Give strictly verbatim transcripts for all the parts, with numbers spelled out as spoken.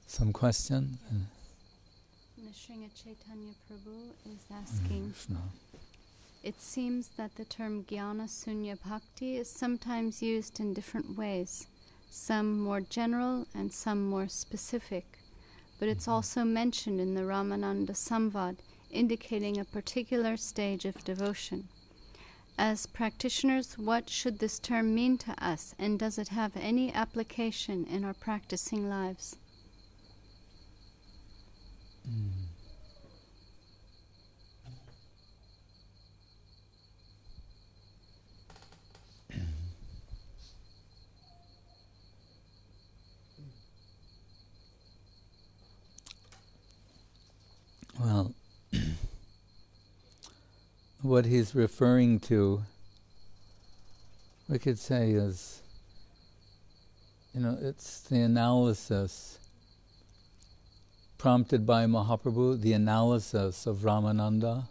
Some question? Nrsimha Chaitanya Prabhu is asking, Mm, it seems that the term Jnana Sunya Bhakti is sometimes used in different ways, some more general and some more specific, but it's mm-hmm. also mentioned in the Ramananda Samvad, indicating a particular stage of devotion. As practitioners, what should this term mean to us, and does it have any application in our practicing lives? Mm. Well, what he's referring to, we could say, is, you know, it's the analysis prompted by Mahaprabhu, the analysis of Ramananda.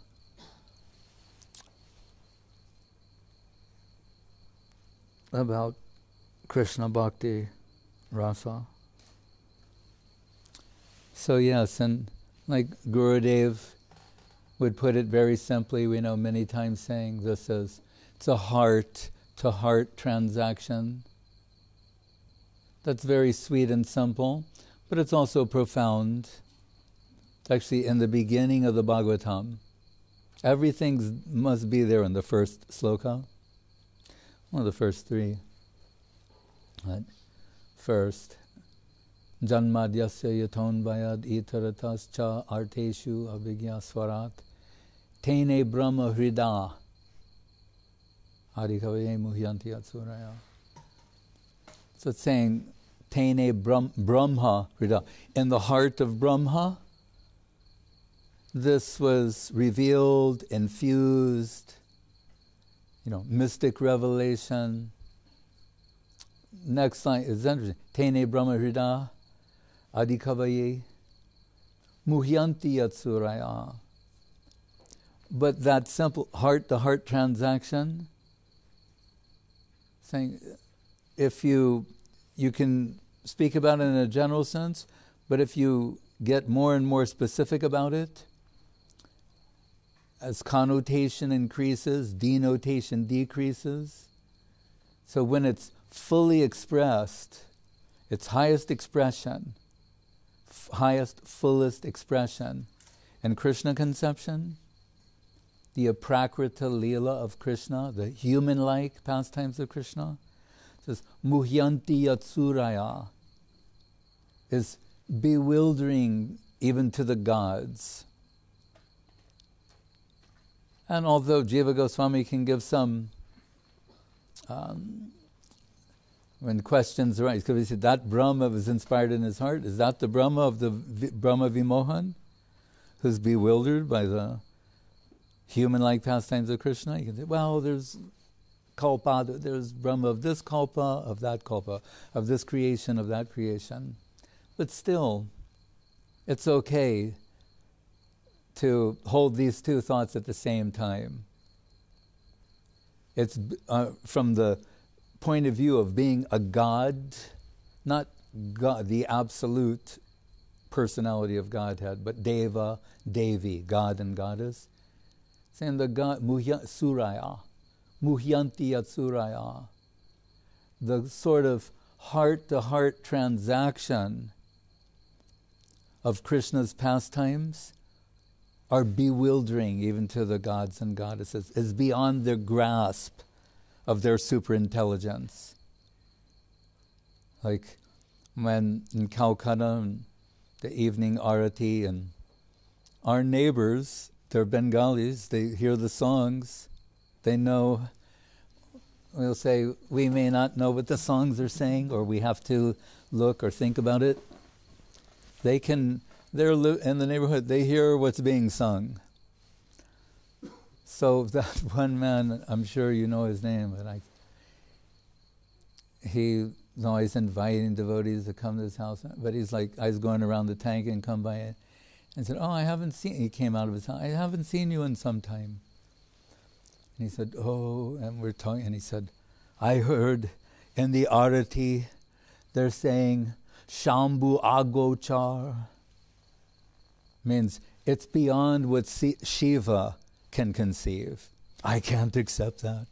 About Krishna Bhakti Rasa. So yes, and like Gurudev would put it very simply, we know many times saying this is, it's a heart-to-heart transaction. That's very sweet and simple, but it's also profound. It's actually in the beginning of the Bhagavatam. Everything must be there in the first sloka. One of the first three. Right. First, Janmadyasya yaton vayad itaratas cha arteshu abhigya swarat tene brahma hrida adhikavaye muhyanti atsuraya. So it's saying, tene brahm, brahma hrida. In the heart of Brahma, this was revealed, infused, you know, mystic revelation. Next line is interesting. Tene brahma hrida adhikavaye muhyanti yatsuraya. But that simple heart-to-heart transaction, saying, if you you can speak about it in a general sense, but if you get more and more specific about it, as connotation increases, denotation decreases. So when it's fully expressed, its highest expression, f- highest, fullest expression in Krishna conception, the aprakrita lila of Krishna, the human-like pastimes of Krishna, says muhyanti yatsuraya, is bewildering even to the gods. And although Jiva Goswami can give some, um, when questions arise, because he said that Brahma was inspired in his heart, is that the Brahma of the v- Brahma Vimohan, who's bewildered by the human-like pastimes of Krishna? You can say, well, there's kalpa, there's Brahma of this kalpa, of that kalpa, of this creation, of that creation. But still, it's okay to hold these two thoughts at the same time. It's uh, from the point of view of being a god, not God, the absolute personality of Godhead, but Deva, Devi, God and Goddess. Saying the God, Muhya, Suraya, Muhyanti Yatsuraya, the sort of heart-to-heart transaction of Krishna's pastimes are bewildering even to the gods and goddesses, is beyond their grasp of their superintelligence. Like when in Calcutta, the evening arati, and our neighbors, they're Bengalis, they hear the songs, they know, we'll say, we may not know what the songs are saying, or we have to look or think about it. They can, they're in the neighborhood, they hear what's being sung. So that one man, I'm sure you know his name, but I, he's always inviting devotees to come to his house, but he's like, I was going around the tank and come by it, and said, oh, I haven't seen, he came out of his house, I haven't seen you in some time. And he said, oh, and we're talking, and he said, I heard in the arati, they're saying, Shambhu Agochar means it's beyond what Si- Shiva can conceive. I can't accept that.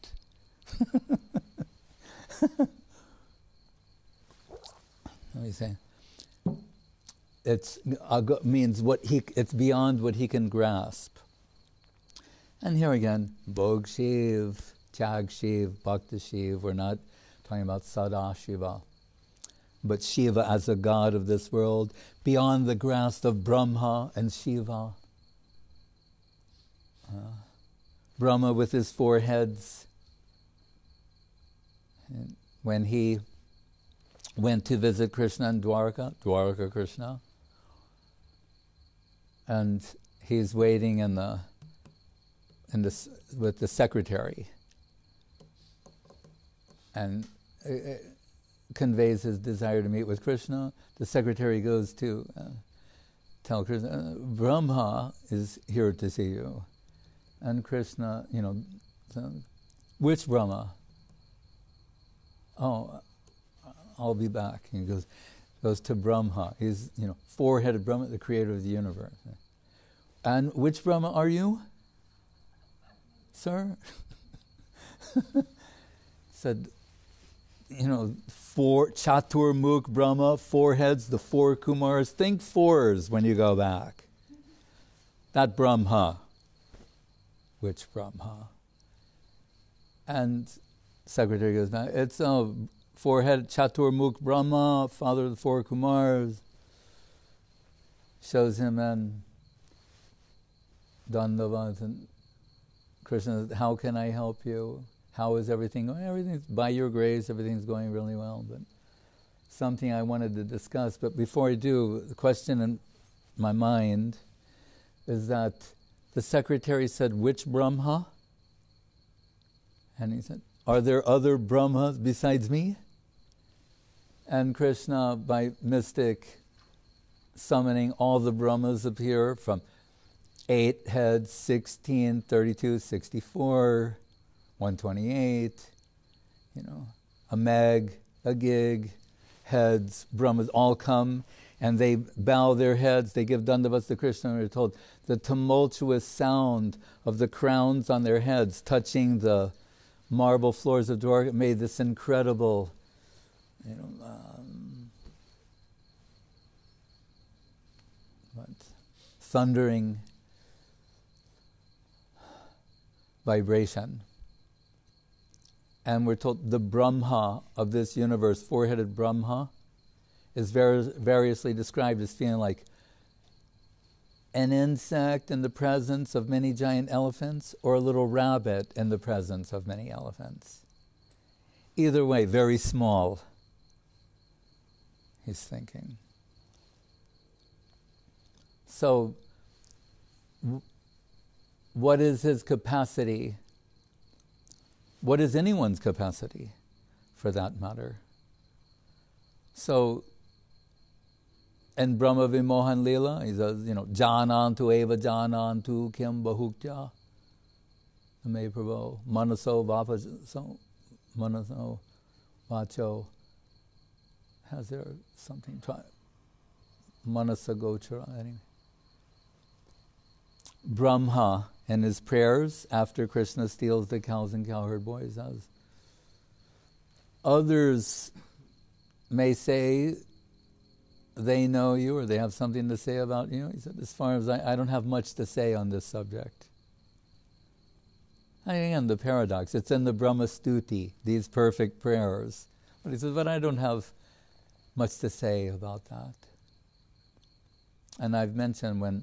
Let me say. It's ag- means what he. It's beyond what he can grasp. And here again, Bhog Shiv, Chag Shiv, Bhakta Shiv. We're not talking about Sadashiva, but Shiva as a god of this world, beyond the grasp of Brahma and Shiva. Uh, Brahma with his four heads. And when he went to visit Krishna in Dwarka, Dwarka Krishna, and he's waiting in the in the with the secretary, and it conveys his desire to meet with Krishna. The secretary goes to uh, tell Krishna, Brahma is here to see you. And Krishna, you know, so, which Brahma? Oh, I'll be back. He goes, goes to Brahma. He's, you know, four-headed Brahma, the creator of the universe. And which Brahma are you, sir? Said, you know, four, Chaturmukh Brahma, four heads, the four Kumars. Think fours when you go back. That Brahma. Which Brahma? And secretary goes, now it's a four-headed Chaturmukh Brahma, father of the four Kumars. Shows him and Dandavat, and Krishna says, how can I help you? How is everything going? Everything's, by your grace, everything's going really well. But something I wanted to discuss, but before I do, the question in my mind is that the secretary said, which Brahma? And he said, are there other Brahmas besides me? And Krishna, by mystic summoning, all the Brahmas appear from eight heads, sixteen, thirty-two, sixty-four, one twenty-eight, you know, a meg, a gig, heads, Brahmas all come, and they bow their heads, they give dandavats to Krishna, and we're told the tumultuous sound of the crowns on their heads touching the marble floors of Dwarka made this incredible, you know, um, what, thundering vibration. And we're told the Brahma of this universe, four-headed Brahma, is var- variously described as feeling like an insect in the presence of many giant elephants or a little rabbit in the presence of many elephants. Either way, very small, he's thinking. So, w- what is his capacity? What is anyone's capacity, for that matter? So, in Brahma Vimohan Leela, he says, you know, Janantu eva janantu kyam bahuktya me prabho manaso vapaso manaso vacho. Has there something? Manasa gochara, anyway. Brahma, in his prayers after Krishna steals the cows and cowherd boys, says, others may say they know you or they have something to say about you. He said, as far as I, I don't have much to say on this subject. And again, the paradox, it's in the Brahma Stuti, these perfect prayers. But he says, but I don't have much to say about that. And I've mentioned when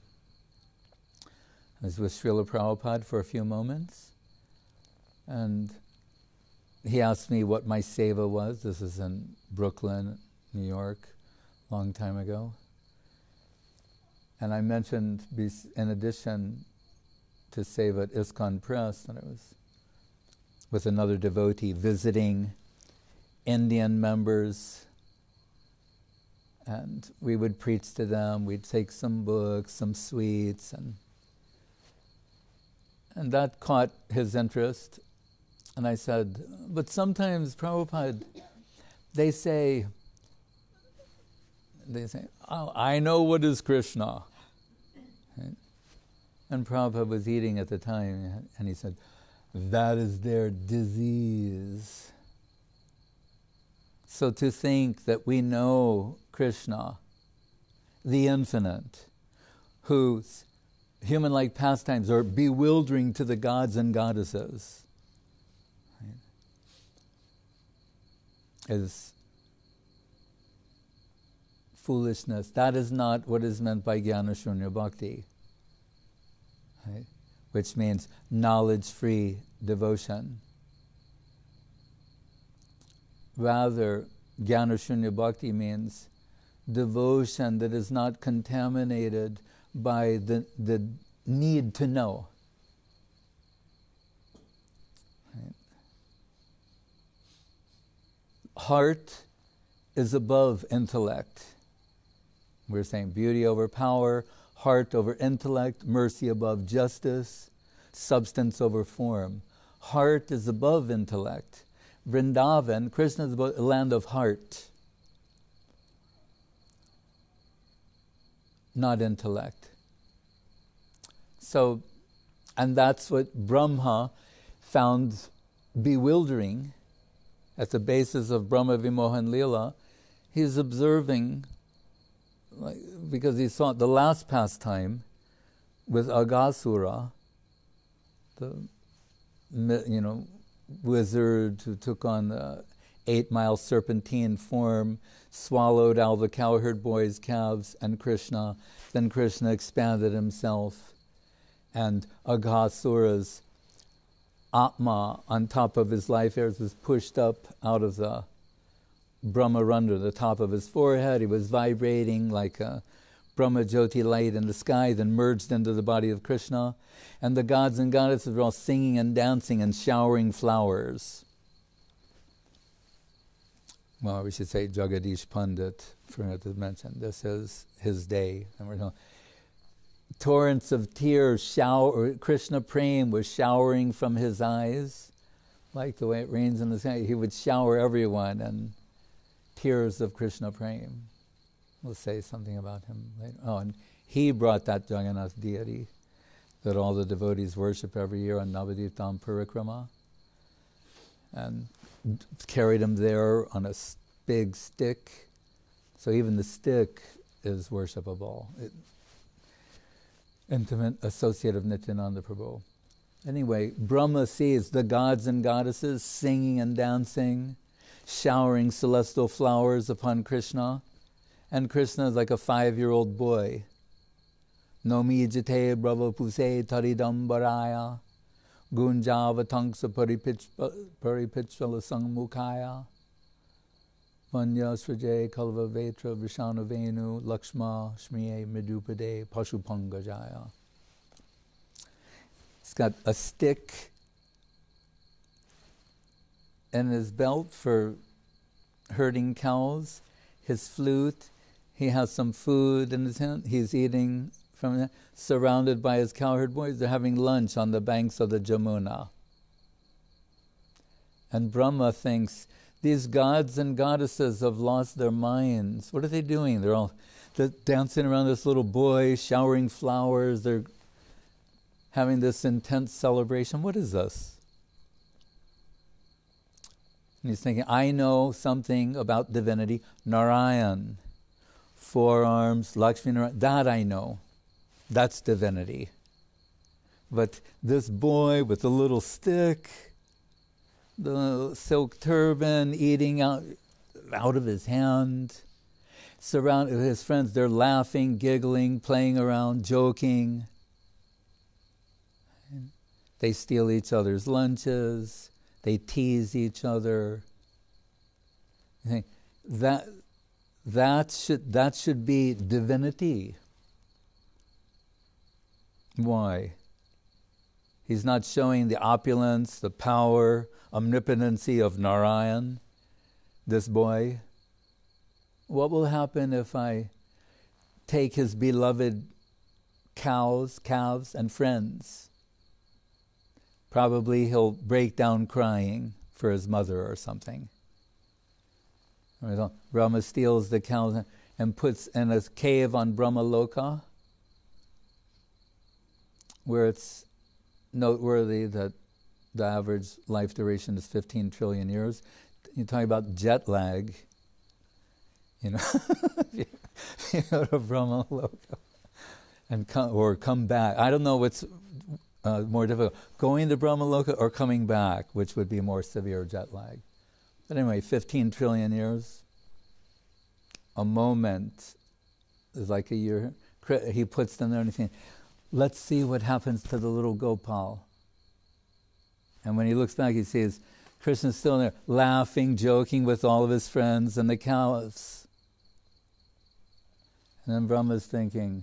I was with Srila Prabhupada for a few moments, and he asked me what my seva was. This is in Brooklyn, New York, a long time ago. And I mentioned, in addition to seva at ISKCON Press, that I was with another devotee visiting Indian members, and we would preach to them, we'd take some books, some sweets, and And that caught his interest. And I said, but sometimes, Prabhupada, they say, they say, oh, I know what is Krishna. Right? And Prabhupada was eating at the time, and he said, that is their disease. So to think that we know Krishna, the infinite, whose human-like pastimes are bewildering to the gods and goddesses, right, is foolishness. That is not what is meant by Jnana Shunya Bhakti, right? Which means knowledge-free devotion. Rather, Jnana Shunya Bhakti means devotion that is not contaminated by the, the need to know. Right? Heart is above intellect. We're saying beauty over power, heart over intellect, mercy above justice, substance over form. Heart is above intellect. Vrindavan, Krishna is a land of heart, not intellect. So, and that's what Brahma found bewildering at the basis of Brahma Vimohan Leela. He's observing, like, because he saw the last pastime with Aghasura, the, you know, wizard who took on the eight-mile serpentine form, swallowed all the cowherd boys' calves and Krishna. Then Krishna expanded himself, and Aghasura's Atma on top of his life hairs was pushed up out of the Brahmarandha, the top of his forehead. He was vibrating like a Brahmajyoti light in the sky, then merged into the body of Krishna. And the gods and goddesses were all singing and dancing and showering flowers. Well, we should say Jagadish Pandit, forgot to mention, this is his day. And we're talking, torrents of tears, shower, Krishna Prem was showering from his eyes, like the way it rains in the sky. He would shower everyone, and tears of Krishna Prem. We'll say something about him later. Oh, and he brought that Jagannath deity that all the devotees worship every year on Navadiptam Parikrama, and carried him there on a big stick. So even the stick is worshipable. It, intimate associate of Nityananda Prabhu. Anyway, Brahma sees the gods and goddesses singing and dancing, showering celestial flowers upon Krishna, and Krishna is like a five-year-old boy. Nomi jite brava puse taridam baraya gunjava tangsa paripichvala sangmukaya vanya sraje kalva vetra vishanu venu lakshma shmiye midupade pashupangajaya. He's got a stick in his belt for herding cows, his flute, he has some food in his hand, he's eating from that, surrounded by his cowherd boys. They're having lunch on the banks of the Jamuna. And Brahma thinks, these gods and goddesses have lost their minds. What are they doing? They're all they're dancing around this little boy, showering flowers. They're having this intense celebration. What is this? And he's thinking, I know something about divinity. Narayan, four arms, Lakshmi Narayan, that I know. That's divinity. But this boy with the little stick, the silk turban, eating out, out of his hand, surrounded with his friends, they're laughing, giggling, playing around, joking. They steal each other's lunches. They tease each other. I think that that should that should be divinity. Why? He's not showing the opulence, the power, omnipotency of Narayan, this boy. What will happen if I take his beloved cows, calves, and friends? Probably he'll break down crying for his mother or something. Brahma steals the cows. and puts in a cave on Brahmaloka, where it's noteworthy that the average life duration is fifteen trillion years. You're talking about jet lag, you know, if you go to Brahmaloka and come, or come back. I don't know what's uh, more difficult, going to Brahmaloka or coming back, which would be more severe jet lag. But anyway, fifteen trillion years, a moment is like a year. He puts them there and he's saying, let's see what happens to the little Gopal. And when he looks back, he sees Krishna's still there, laughing, joking with all of his friends and the cows. And then Brahma's thinking,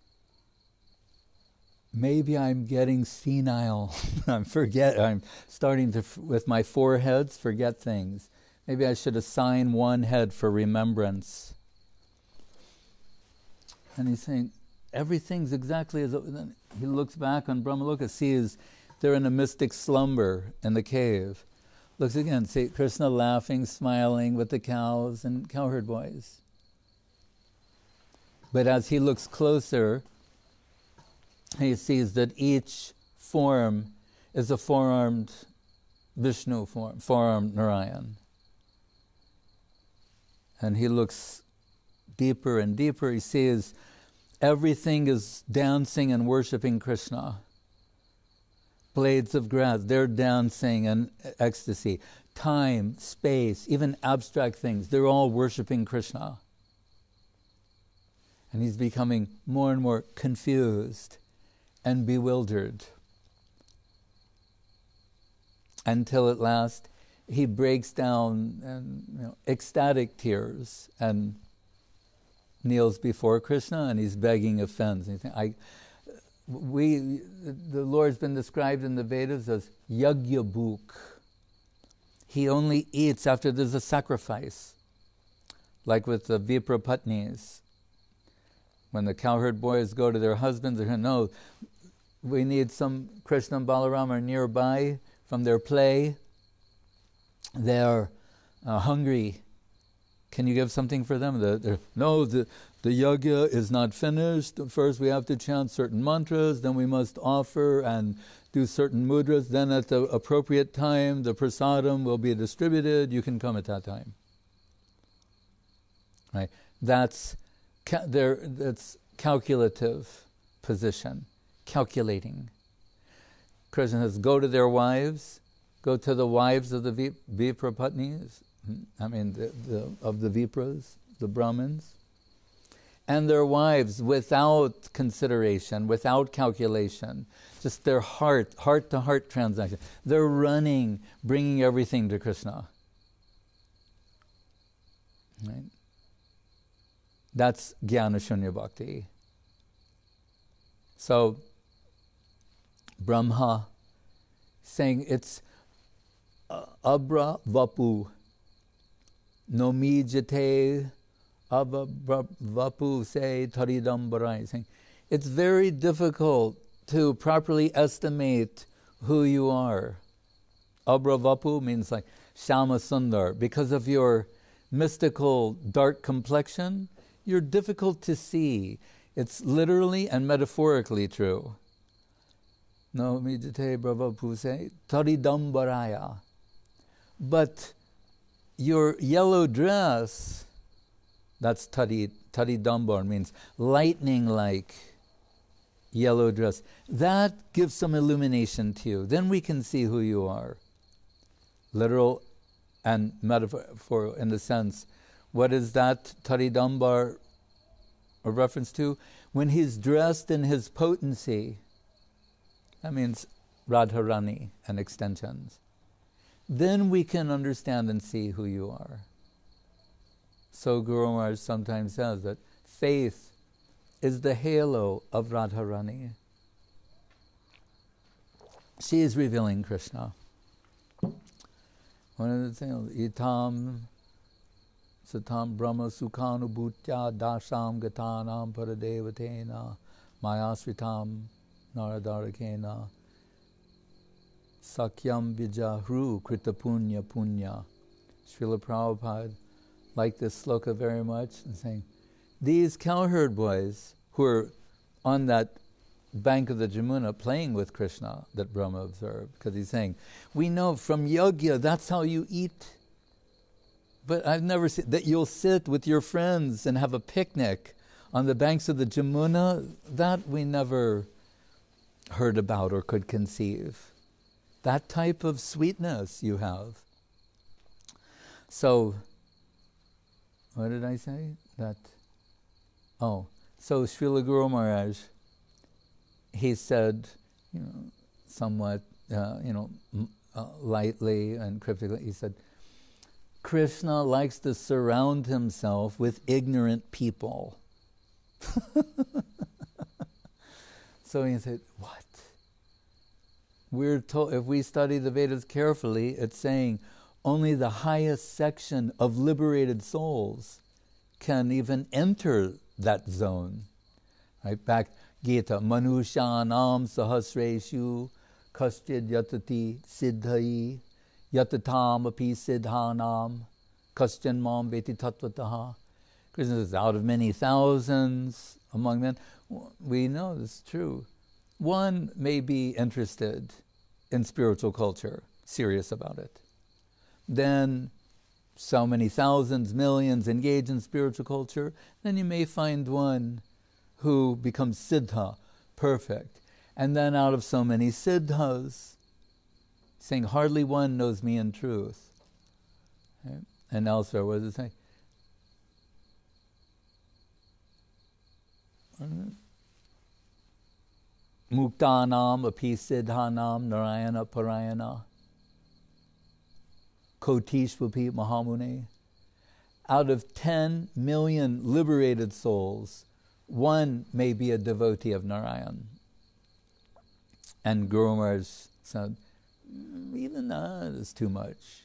maybe I'm getting senile. I'm forget. I'm starting to, with my four heads, forget things. Maybe I should assign one head for remembrance. And he's saying, everything's exactly as... Then he looks back on Brahmaloka, sees they're in a mystic slumber in the cave. Looks again, see Krishna laughing, smiling with the cows and cowherd boys. But as he looks closer, he sees that each form is a four-armed Vishnu form, four-armed Narayan. And he looks deeper and deeper. He sees everything is dancing and worshipping Krishna. Blades of grass, they're dancing in ecstasy. Time, space, even abstract things, they're all worshipping Krishna. And he's becoming more and more confused and bewildered. Until at last he breaks down in you know, ecstatic tears and kneels before Krishna and he's begging offense. He's saying, I, we, the Lord's been described in the Vedas as Yagyabhuk. He only eats after there's a sacrifice, like with the Vipra Patnis. When the cowherd boys go to their husbands, they're going, no, we need some Krishna and Balarama are nearby from their play. They're uh, hungry. Can you give something for them? They're, they're, no, the, the yajna is not finished. First we have to chant certain mantras, then we must offer and do certain mudras. Then at the appropriate time, the prasadam will be distributed. You can come at that time. Right? That's Ca- there, that's calculative position, calculating. Krishna says, go to their wives, go to the wives of the Vi- Vipra Patnis, I mean, the, the, of the Vipras, the Brahmins, and their wives without consideration, without calculation, just their heart, heart-to-heart transaction. They're running, bringing everything to Krishna. Right? That's Jnana Shunya Bhakti. So, Brahma saying it's uh, Abra Vapu, Nomi Jate Abra Vapu say Taridambarai. Saying it's very difficult to properly estimate who you are. Abra Vapu means like Shama Sundar. Because of your mystical dark complexion, you're difficult to see. It's literally and metaphorically true. No mijate brava puse taridambaraya. But your yellow dress, that's tari taridambar, means lightning-like yellow dress. That gives some illumination to you. Then we can see who you are. Literal and metaphor in the sense. What is that Taridambar a reference to? When he's dressed in his potency, that means Radharani and extensions. Then we can understand and see who you are. So Guru Maharaj sometimes says that faith is the halo of Radharani. She is revealing Krishna. One of the things, Itam Satam Brahma Sukhanubhutya Dasham Gatanam Paradevatena Mayasritam Naradarakena Sakyam Vijahru Krita Punya Punya. Srila Prabhupada liked this sloka very much and saying, these cowherd boys who are on that bank of the Jamuna playing with Krishna that Brahma observed, because he's saying, we know from yogya that's how you eat. But I've never seen that you'll sit with your friends and have a picnic on the banks of the Jamuna. That we never heard about or could conceive. That type of sweetness you have. So, what did I say? That, oh, so Srila Guru Maharaj, he said, you know, somewhat, uh, you know, uh, lightly and cryptically, he said, Krishna likes to surround himself with ignorant people. So he said, what? We're told, if we study the Vedas carefully, it's saying only the highest section of liberated souls can even enter that zone. Right? Back Gita, Manushanam sahasreshu kaschid yatati siddhai yatatam api siddhanam kaschin mam veti tattvataha. Krishna says, out of many thousands among men, we know this is true. One may be interested in spiritual culture, serious about it. Then so many thousands, millions engage in spiritual culture, then you may find one who becomes siddha, perfect. And then out of so many siddhas, saying hardly one knows me in truth. Okay? And elsewhere, what does it say? Muktanam api siddhanam narayana parayana kotishvapi mahamune. Out of ten million liberated souls, one may be a devotee of Narayan. And Guru Maharaj said, even that is too much.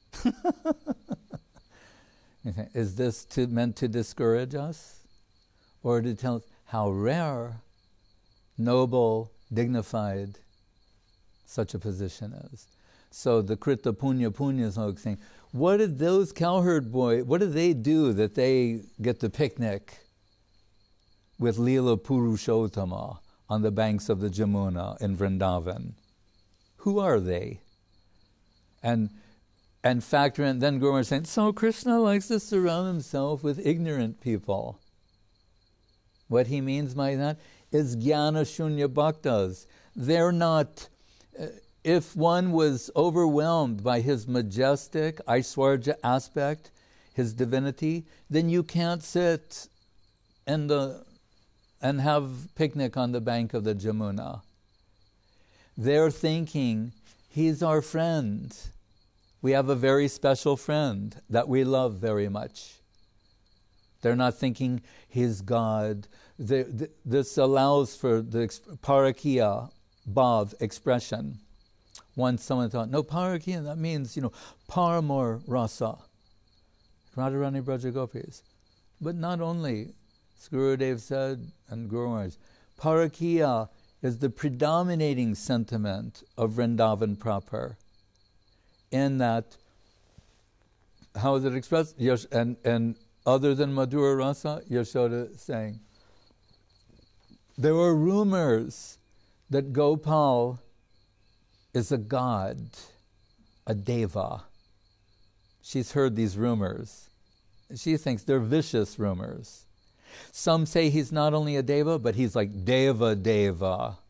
Is this to, meant to discourage us? Or to tell us how rare, noble, dignified such a position is? So the Krita Punya Punya is saying, what did those cowherd boys, what did they do that they get to picnic with Leela Purushottama on the banks of the Jamuna in Vrindavan? Who are they? And and factor in, then Guru Maharaj is saying, so Krishna likes to surround himself with ignorant people. What he means by that is jnana shunya bhaktas. They're not, uh, if one was overwhelmed by his majestic Aishwarya aspect, his divinity, then you can't sit in the and have picnic on the bank of the Jamuna. They're thinking, he's our friend. We have a very special friend that we love very much. They're not thinking he's God. They, th- this allows for the exp- parakiya bhav expression. Once someone thought, no, parakiya, that means, you know, paramor rasa. Radharani Braja Gopis. But not only, as Gurudev said, and Guru Maharaj, parakiya is the predominating sentiment of Vrindavan proper. In that, how is it expressed? Yes, and, and other than Madhura Rasa, Yashoda saying, there were rumors that Gopal is a god, a deva. She's heard these rumors. She thinks they're vicious rumors. Some say he's not only a deva, but he's like deva deva.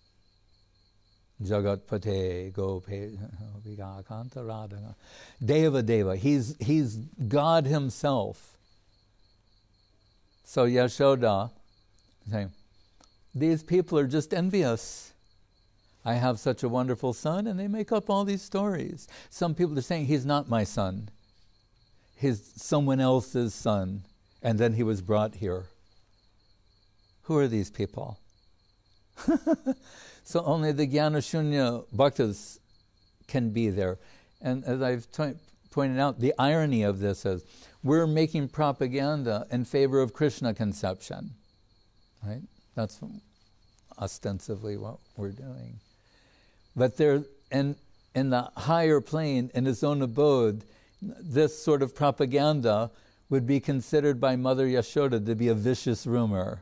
Jagatpate, Gope, Vigakanta Radha. Deva deva. He's, he's God himself. So Yashoda saying, these people are just envious. I have such a wonderful son, and they make up all these stories. Some people are saying, he's not my son. He's someone else's son, and then he was brought here. Who are these people? So only the Jnana Shunya Bhaktas can be there. And as I've t- pointed out, the irony of this is we're making propaganda in favor of Krishna conception. Right? That's ostensibly what we're doing. But there, in, in the higher plane, in his own abode, this sort of propaganda would be considered by Mother Yashoda to be a vicious rumor.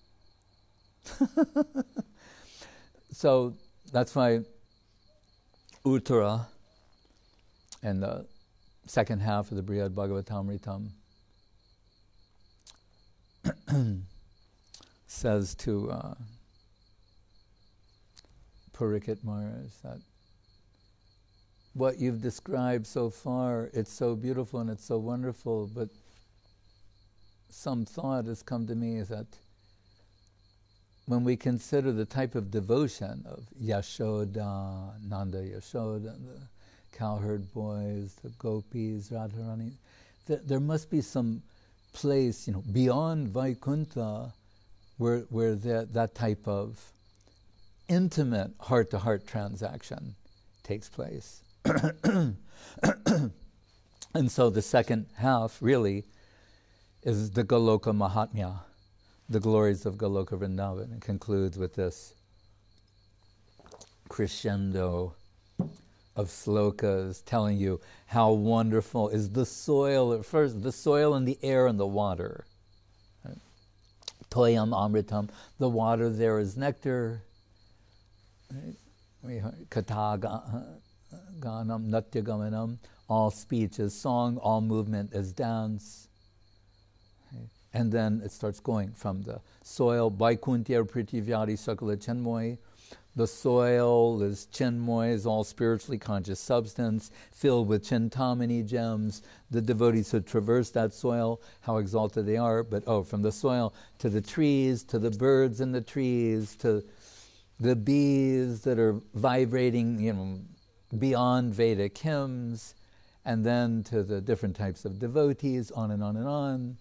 So that's why Uttara, in the second half of the Brihad Bhagavatamritam, says to uh, Parikshit Maharaj that what you've described so far, it's so beautiful and it's so wonderful, but some thought has come to me that when we consider the type of devotion of Yashoda, Nanda Yashoda, the cowherd boys, the gopis, Radharani, th- there must be some place, you know, beyond Vaikuntha, where where that that type of intimate heart-to-heart transaction takes place. And so the second half really is the Goloka Mahatmya, the glories of Goloka Vrindavan. It concludes with this crescendo of slokas telling you how wonderful is the soil, at first, the soil and the air and the water. Right? Toyam amritam, the water there is nectar. Katha ganam natya gamanam, all speech is song, all movement is dance. And then it starts going from the soil, Vaikuntya Pritivyadi Sakala Chenmoy. The soil is Chenmoy, is all spiritually conscious substance, filled with Chintamani gems. The devotees who traverse that soil, how exalted they are. But oh, from the soil to the trees, to the birds in the trees, to the bees that are vibrating, you know, beyond Vedic hymns, and then to the different types of devotees, on and on and on.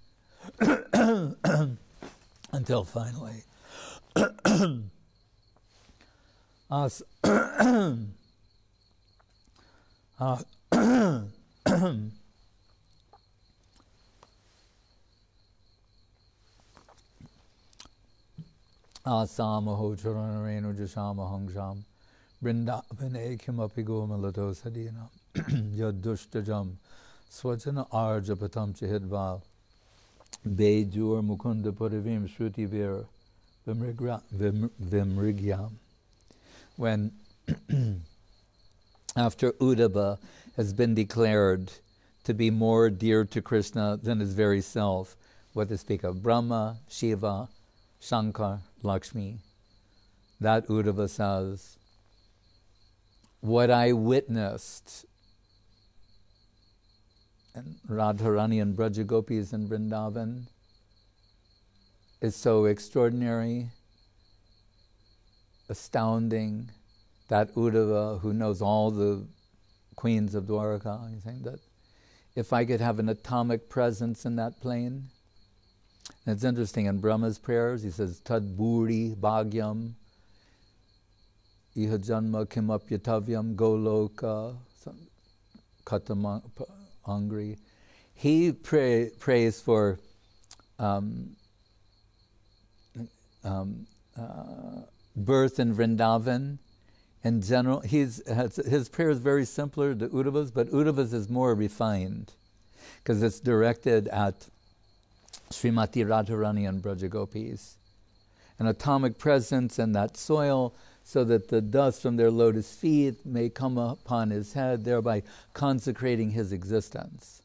Until finally, as asamaho charanarenu jashama hangsham brindavane kimapi gomalato sadina yadushtajam swajana arjapatam chihidval Bejur Mukunda Purivim Shruti Vir Vimrigyam. When after Uddhava has been declared to be more dear to Krishna than his very self, what to speak of Brahma, Shiva, Shankar, Lakshmi, that Uddhava says, what I witnessed and Radharani and Brajagopis in Vrindavan is so extraordinary, astounding. That Uddhava, who knows all the queens of Dwaraka, he's saying that if I could have an atomic presence in that plane. And it's interesting, in Brahma's prayers, he says, Tad Bhuri Bhagyam, Iha Janma Kimapyatavyam Goloka, Katama Angri. He pray, prays for um, um, uh, birth in Vrindavan. In general, he's, has, his prayer is very simpler to Uddhava's, but Uddhava's is more refined because it's directed at Srimati Radharani and Brajagopis. An atomic presence in that soil, so that the dust from their lotus feet may come upon his head, thereby consecrating his existence.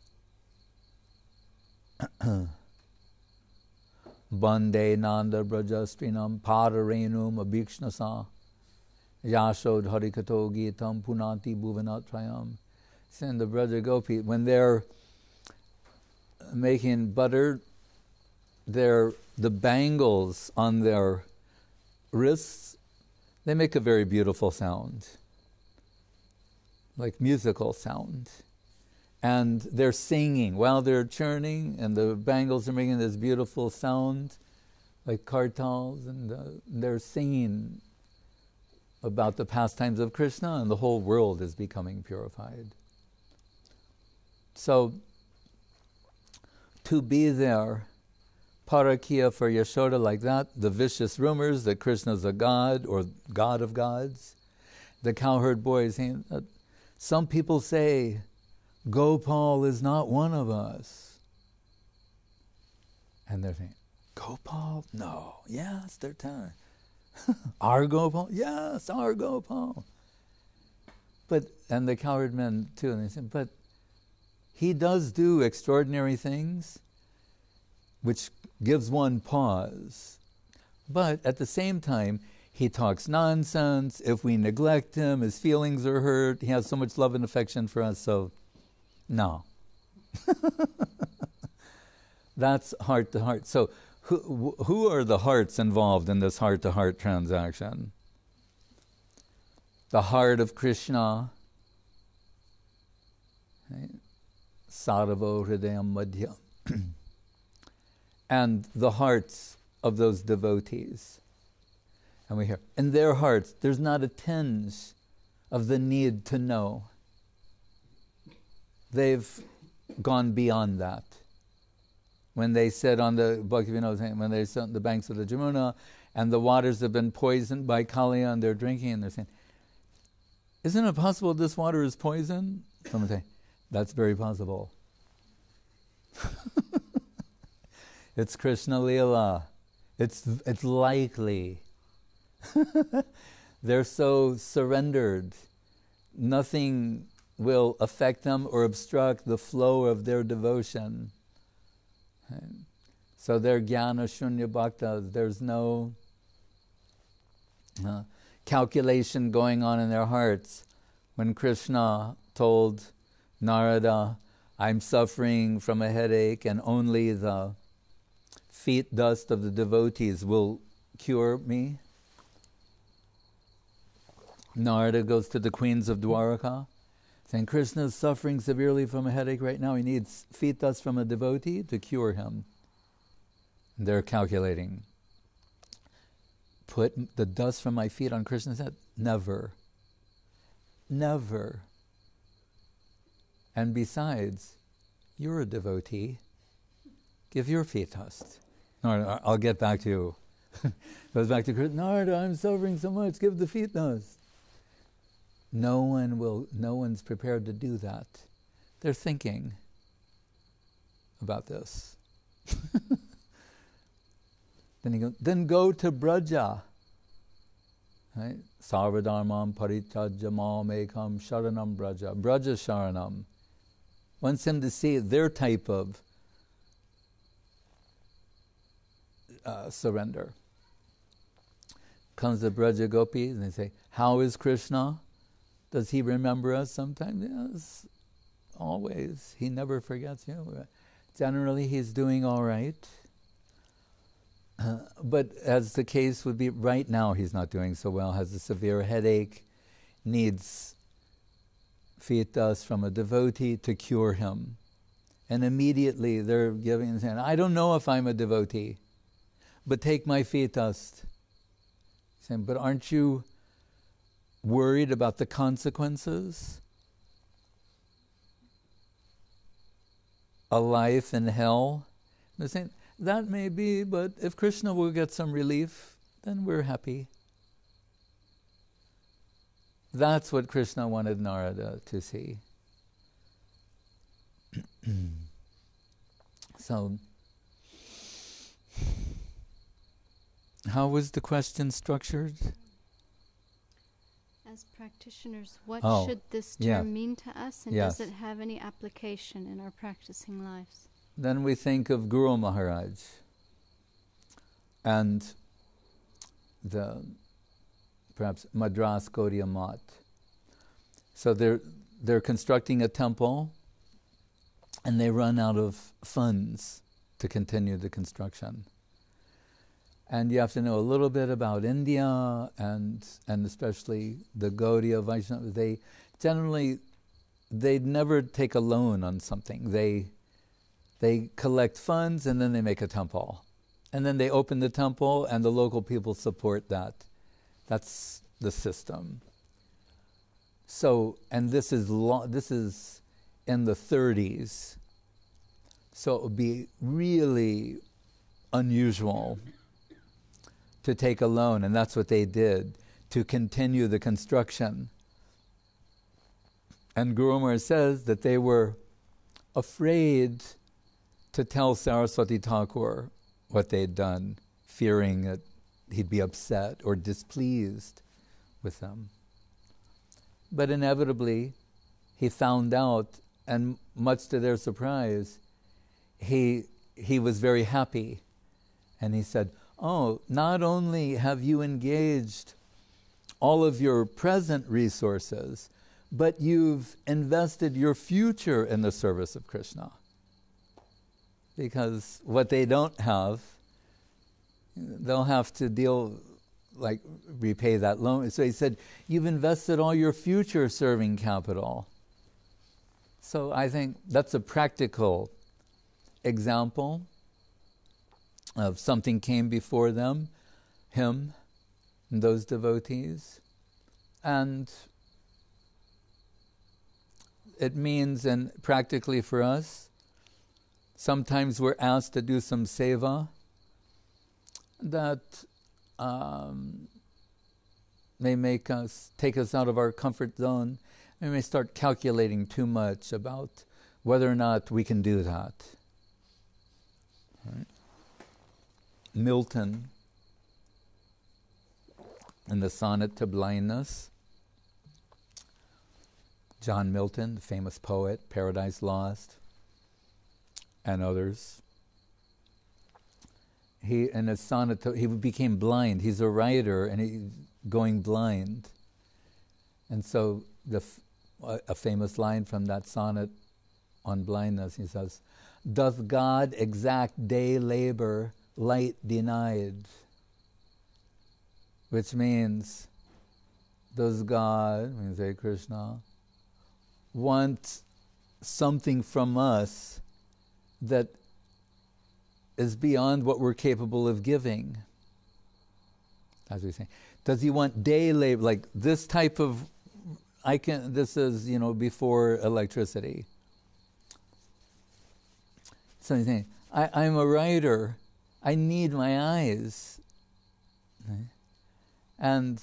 Bande Nanda Brajastrinam Pararenum Abhikshnasa Yashod Harikato Gitam Punati Bhuvanatrayam. Send the Brajagopi, when they're making butter, their the bangles on their wrists, they make a very beautiful sound, like musical sound. And they're singing while they're churning, and the bangles are making this beautiful sound, like kartals, and uh, they're singing about the pastimes of Krishna, and the whole world is becoming purified. So, to be there, Parakya for Yashoda like that, the vicious rumors that Krishna's a god or god of gods, the cowherd boys saying that some people say Gopal is not one of us. And they're saying, Gopal? No. Yes, they're telling. Our Gopal? Yes, our Gopal. But, and the cowherd men too, and they say, but he does do extraordinary things, which gives one pause. But at the same time, he talks nonsense. If we neglect him, his feelings are hurt. He has so much love and affection for us, so no. That's heart to heart. So who, who are the hearts involved in this heart-to-heart transaction? The heart of Krishna, right? Saravo Hridayam Madhyam, and the hearts of those devotees. And we hear, in their hearts, there's not a tinge of the need to know. They've gone beyond that. When they sit on the, Bhaktivinoda, when they sit on the banks of the Jamuna, and the waters have been poisoned by Kaliya, and they're drinking, and they're saying, isn't it possible this water is poison? Someone say, that's very possible. It's Krishna Leela. It's, it's likely. They're so surrendered. Nothing will affect them or obstruct the flow of their devotion. So they're jnana shunya bhaktas. There's no uh, calculation going on in their hearts. When Krishna told Narada, I'm suffering from a headache and only the feet dust of the devotees will cure me. Narada goes to the queens of Dwaraka, saying, Krishna is suffering severely from a headache right now. He needs feet dust from a devotee to cure him. And they're calculating. Put the dust from my feet on Krishna's head? Never. Never. And besides, you're a devotee. Give your feet dust. Narada, I'll get back to you. Goes back to Krishna. Narada, I'm suffering so much. Give the feet dust. No one will. No one's prepared to do that. They're thinking about this. Then he goes. Then go to Braja. Right? Sarvadharmam parityajya mamekam sharanam Braja. Braja sharanam. Wants him to see their type of uh, surrender. Comes the Braja gopis and they say, how is Krishna? Does he remember us sometimes? Yes, always. He never forgets you. Generally, he's doing all right. Uh, but as the case would be, right now he's not doing so well, has a severe headache, needs feet dust from a devotee to cure him. And immediately they're giving and saying, I don't know if I'm a devotee, but take my feet dust. Saying, but aren't you worried about the consequences? A life in hell? They're saying, that may be, but if Krishna will get some relief, then we're happy. That's what Krishna wanted Narada to see. So, how was the question structured? As practitioners, what oh, should this term yeah. mean to us, and yes. does it have any application in our practicing lives? Then we think of Guru Maharaj and the perhaps Madras Gaudiya Math. So they're they're constructing a temple, and they run out of funds to continue the construction. And you have to know a little bit about India and and especially the Gaudiya Vaishnava. They generally they'd never take a loan on something. They they collect funds and then they make a temple. And then they open the temple and the local people support that. That's the system. So, and this is lo- this is in the thirties. So it would be really unusual to take a loan, and that's what they did, to continue the construction. And Guru Maharaj says that they were afraid to tell Saraswati Thakur what they'd done, fearing that he'd be upset or displeased with them. But inevitably, he found out, and much to their surprise, he he was very happy. And he said, oh, not only have you engaged all of your present resources, but you've invested your future in the service of Krishna. Because what they don't have, they'll have to deal, like repay that loan. So he said, you've invested all your future serving capital. So I think that's a practical example of something came before them, him, and those devotees. And it means, and practically for us, sometimes we're asked to do some seva that um, may make us, take us out of our comfort zone. We may start calculating too much about whether or not we can do that. Right. Milton, in the Sonnet to Blindness, John Milton, the famous poet, Paradise Lost, and others. He, in his sonnet, to, he became blind. He's a writer, and he's going blind. And so, the a famous line from that sonnet on blindness, he says, doth God exact day labor, light denied? Which means, does God, when you say Krishna, want something from us that is beyond what we're capable of giving? As we say, does he want day labor, like this type of, I can, this is, you know, before electricity. So he's saying, I, I'm a writer, I need my eyes. Right? And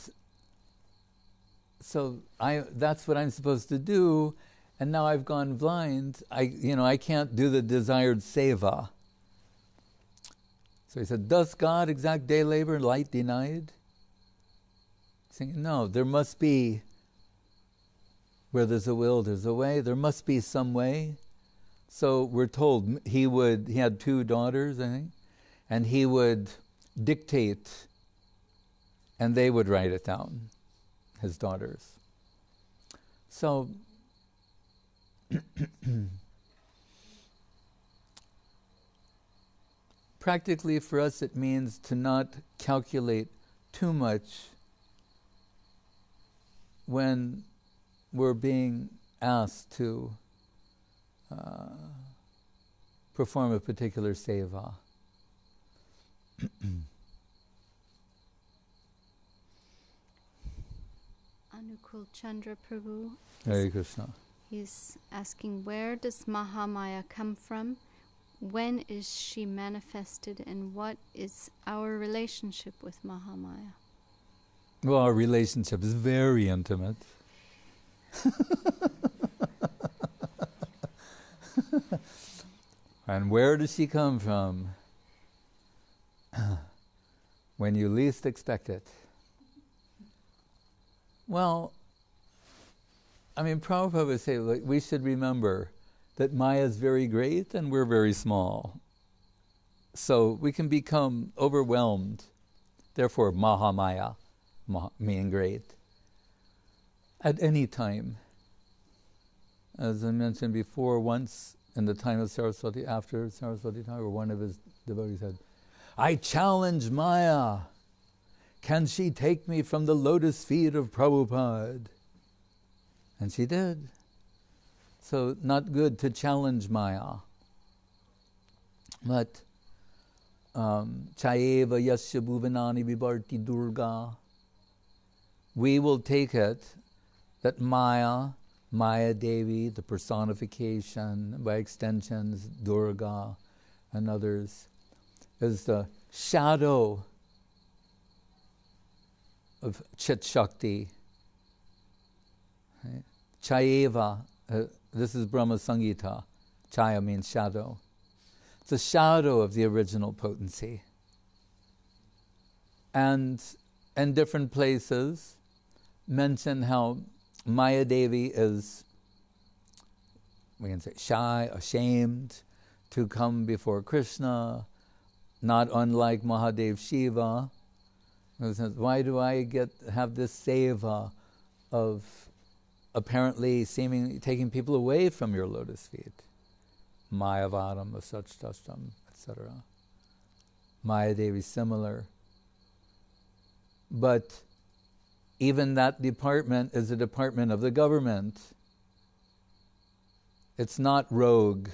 so I, that's what I'm supposed to do, and now I've gone blind. I, you know, I can't do the desired seva. So he said, does God exact day labor, light denied? He's saying, no, there must be, where there's a will, there's a way. There must be some way. So we're told he would, he had two daughters, I think, and he would dictate, and they would write it down, his daughters. So, practically for us it means to not calculate too much when we're being asked to uh, perform a particular seva. Anukul Chandra Prabhu, Hare Krishna. He's asking, where does Mahamaya come from? When is she manifested, and what is our relationship with Mahamaya? Well, our relationship is very intimate. And where does she come from? When you least expect it. Well, I mean, Prabhupada would say, like, we should remember that Maya is very great and we're very small. So we can become overwhelmed. Therefore, Mahamaya, Maha, meaning great, at any time. As I mentioned before, once in the time of Saraswati, after Saraswati Thakur, one of his devotees said, I challenge Maya. Can she take me from the lotus feet of Prabhupada? And she did. So not good to challenge Maya. But um, Chayeva yasya bhuvanani vibharti durga. We will take it that Maya, Maya Devi, the personification, by extensions, Durga and others, is the shadow of Chit Shakti. Right? Chayeva, uh, this is Brahma Sangita. Chaya means shadow. It's a shadow of the original potency. And in different places, mention how Maya Devi is, we can say, shy, ashamed to come before Krishna, not unlike Mahadev Shiva. Why do I get have this seva of apparently seemingly taking people away from your lotus feet? Mayavaram, Asachtastam, et cetera. Maya Devi similar. But even that department is a department of the government. It's not rogue.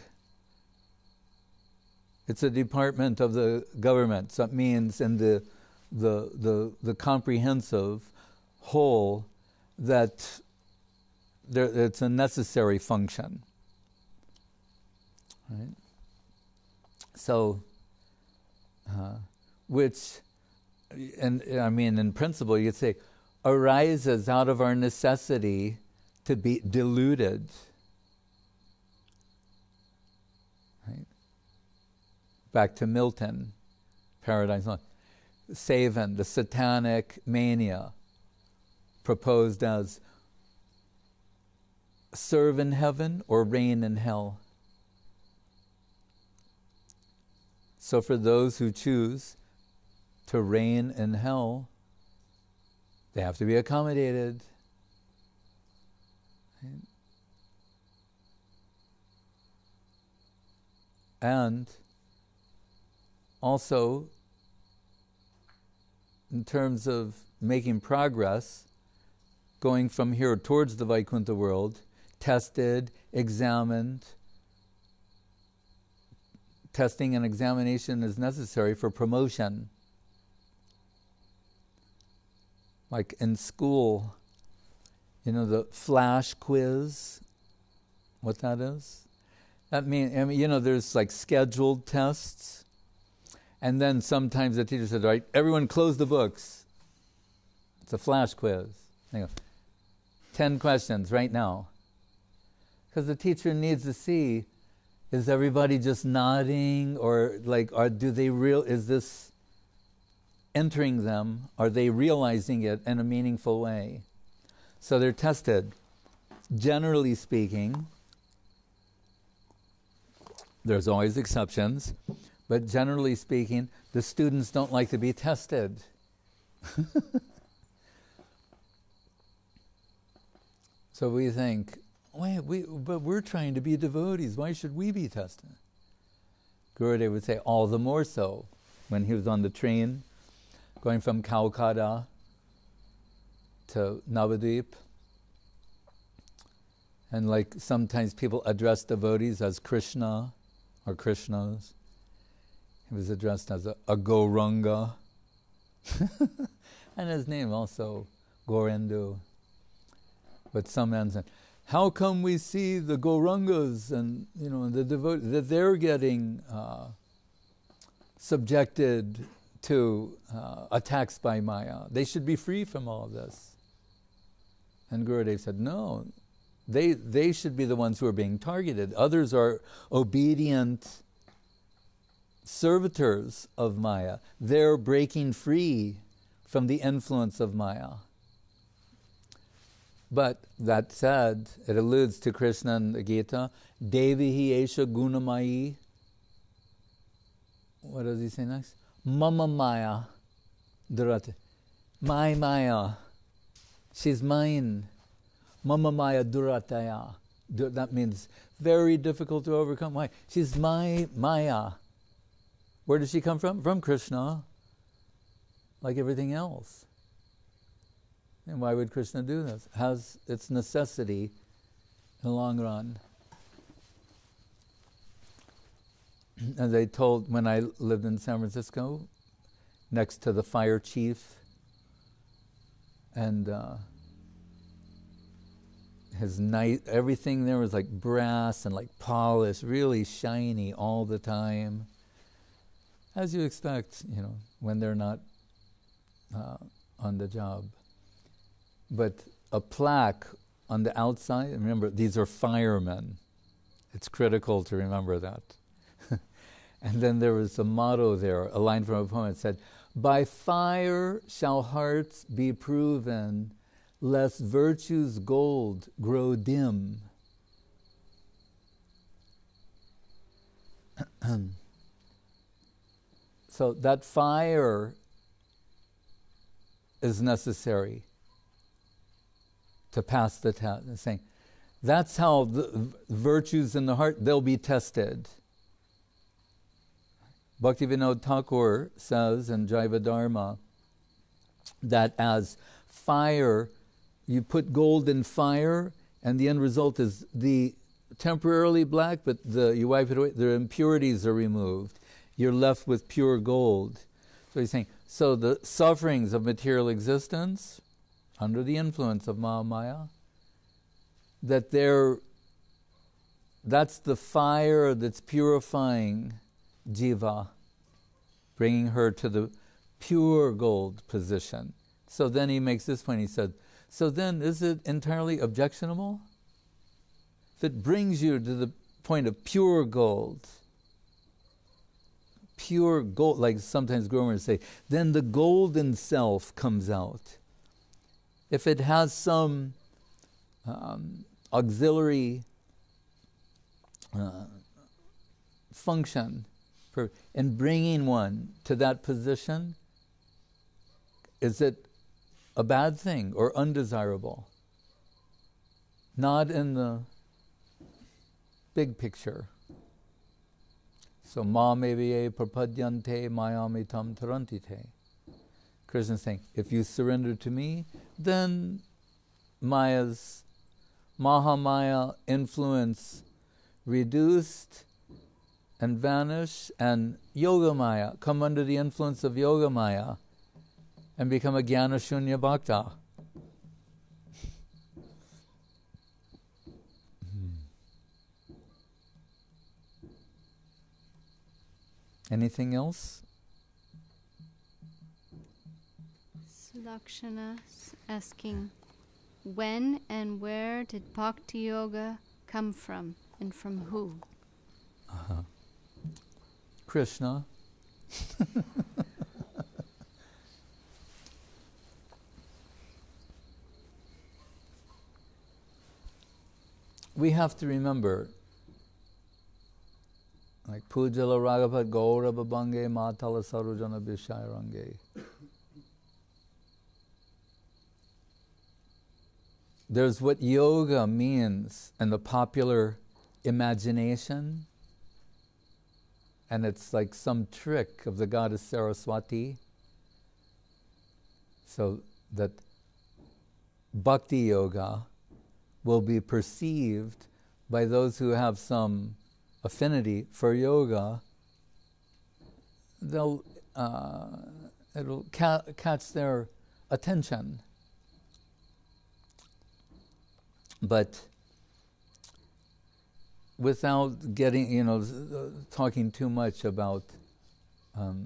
It's a department of the government. So it means in the the the, the comprehensive whole that there, it's a necessary function. Right? So, uh, which, and I mean, in principle, you'd say, arises out of our necessity to be deluded. Right? Back to Milton, Paradise Lost. Savan, the satanic mania, proposed as serve in heaven or reign in hell. So for those who choose to reign in hell, they have to be accommodated. Right? And also, in terms of making progress, going from here towards the Vaikuntha world, tested, examined. Testing and examination is necessary for promotion. Like in school, you know, the flash quiz, what that is? That mean, I mean, you know, there's like scheduled tests. And then sometimes the teacher said, right, everyone close the books. It's a flash quiz. They go, ten questions right now. Because the teacher needs to see, is everybody just nodding, or like, are do they real? Is this entering them? Are they realizing it in a meaningful way? So they're tested. Generally speaking, there's always exceptions, but generally speaking, the students don't like to be tested. So we think, wait, we, but we're trying to be devotees. Why should we be tested? Gurudev would say, all the more so. When he was on the train, going from Calcutta to Navadvip, and like sometimes people address devotees as Krishna or Krishnas. He was addressed as a, a Gauranga. And his name also, Gaurendu. But some men said, how come we see the Gaurangas and, you know, the devotees, that they're getting uh, subjected to uh, attacks by Maya? They should be free from all this. And Gurudev said, no, they they should be the ones who are being targeted. Others are obedient servitors of Maya. They're breaking free from the influence of Maya. But that said, it alludes to Krishna in the Gita, Devi hi esha gunamayi. What does he say next? Mama Maya durate. My Maya. She's mine. Mama Maya durataya. That means very difficult to overcome. Why? She's my Maya. Where does she come from? From Krishna, like everything else. And why would Krishna do this? It has its necessity in the long run. As I told when I lived in San Francisco, next to the fire chief, and uh, his night, everything there was like brass and like polished, really shiny all the time. As you expect, you know, when they're not uh, on the job. But a plaque on the outside, remember, these are firemen. It's critical to remember that. And then there was a motto there, a line from a poem. It said, "By fire shall hearts be proven, lest virtue's gold grow dim." So that fire is necessary to pass the test. Saying, that's how the virtues in the heart, they'll be tested. Bhaktivinoda Thakur says in Jaiva Dharma that as fire, you put gold in fire, and the end result is the temporarily black, but the you wipe it away, the impurities are removed. You're left with pure gold. So he's saying, so the sufferings of material existence, under the influence of Mahamaya, that they're, that's the fire that's purifying jiva, bringing her to the pure gold position. So then he makes this point, he said, so then is it entirely objectionable? If it brings you to the point of pure gold, pure gold, like sometimes growers say, then the golden self comes out. If it has some um, auxiliary uh, function for, in bringing one to that position, is it a bad thing or undesirable? Not in the big picture. So, ma meviye prapadyante mayamitam tarantite. Krishna is saying, if you surrender to me, then Maya's, Mahamaya influence reduced and vanish, and Yoga Maya, come under the influence of Yoga Maya and become a Jnana Shunya Bhakta. Anything else? Lakshana asking, when and where did Bhakti Yoga come from, and from who? Uh-huh. Krishna. We have to remember, like Pujala Raghapat Gaurava Bange Matala Sarujana Vishairange. There's what yoga means in the popular imagination, and it's like some trick of the goddess Saraswati, so that bhakti yoga will be perceived by those who have some affinity for yoga. They'll uh, it'll ca- catch their attention. But without getting, you know, talking too much about um,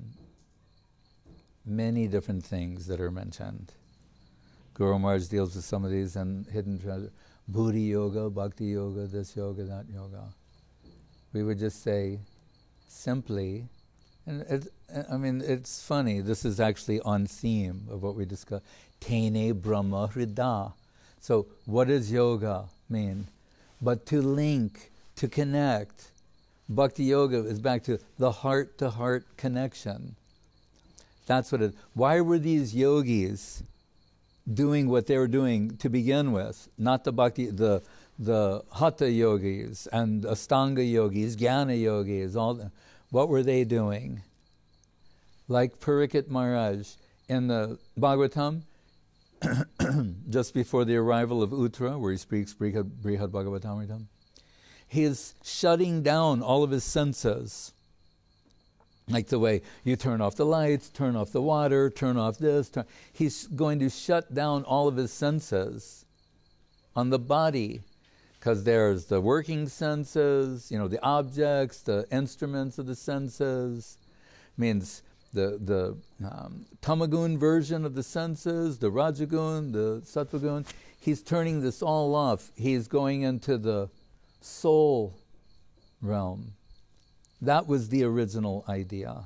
many different things that are mentioned. Guru Maharaj deals with some of these and hidden treasure. Buddhi yoga, bhakti yoga, this yoga, that yoga. We would just say simply, and it, I mean, it's funny, this is actually on theme of what we discussed. Tene Brahma Hrida. So what does yoga mean? But to link, to connect. Bhakti yoga is back to the heart-to-heart connection. That's what it is. Why were these yogis doing what they were doing to begin with? Not the bhakti, the the hatha yogis and astanga yogis, jnana yogis, all the, what were they doing? Like Parikshit Maharaj in the Bhagavatam, just before the arrival of Uttara, where he speaks Brihad, Brihad Bhagavatamritam, he is shutting down all of his senses. Like the way you turn off the lights, turn off the water, turn off this. Turn, he's going to shut down all of his senses on the body, because there's the working senses, you know, the objects, the instruments of the senses. Means the the um, tamagun version of the senses, the rajagun, the sattvagun. He's turning this all off. He's going into the soul realm. That was the original idea.